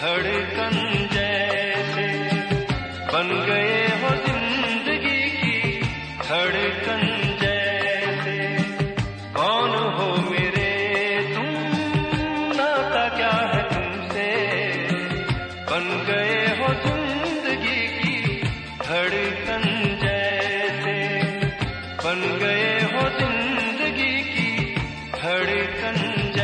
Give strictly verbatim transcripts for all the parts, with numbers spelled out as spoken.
धड़कन जैसे बन गए हो जिंदगी की धड़कन जैसे। कौन हो मेरे तुम, नाता क्या है तुमसे, बन गए हो जिंदगी की धड़कन जैसे, बन गए हो जिंदगी की धड़कन जैसे।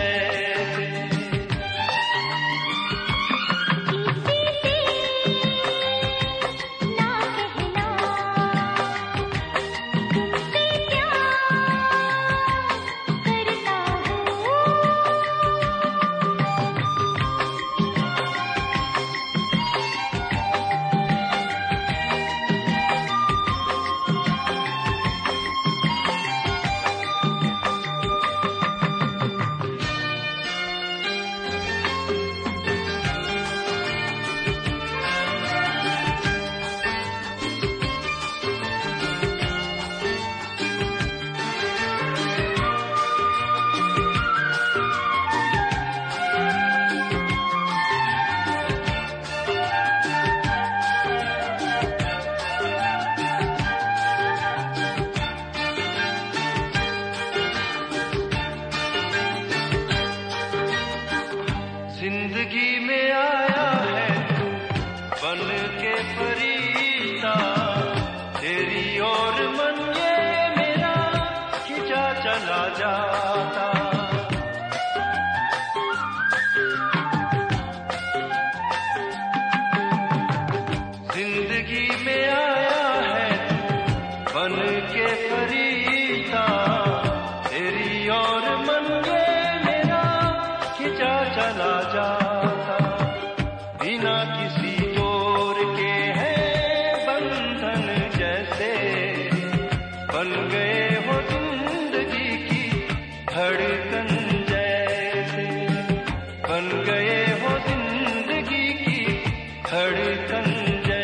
जिंदगी में आया है तू बन के फरीदा, तेरी ओर मन ये मेरा खिंचा चला जाता। जिंदगी में आया है तू बन के फरीदा, तेरी ओर मन ये मेरा खिंचा चला जाता। बिना किसी जोर के हैं बंधन जैसे, बन गए हो जिंदगी की धड़कन जैसे, बन गए हो जिंदगी की धड़कन जैसे।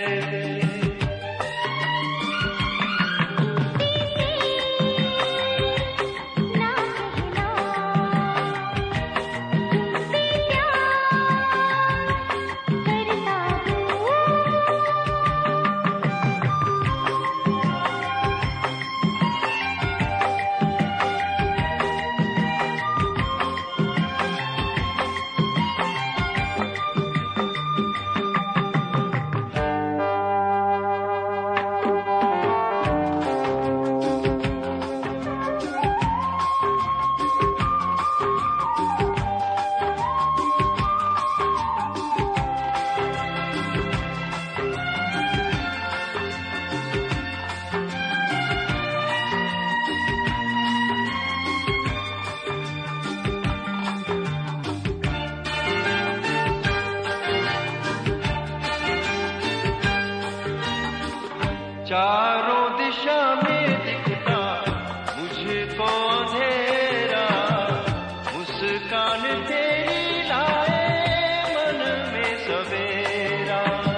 चारों दिशा में दिखता मुझको अंधेरा, मुस्कान तेरी लाए मन में सवेरा।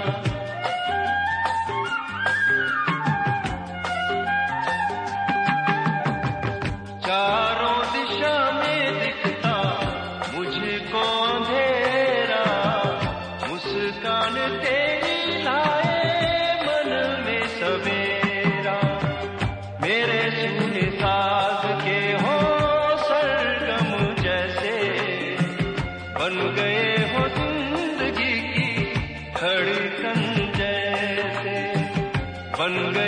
चारों दिशा में दिखता मुझको अंधेरा, मुस्कान तेरी लाए सवेरा। मेरे सुने साज के हो सरगम जैसे, बन गए हो जिंदगी की धड़कन जैसे, बन गए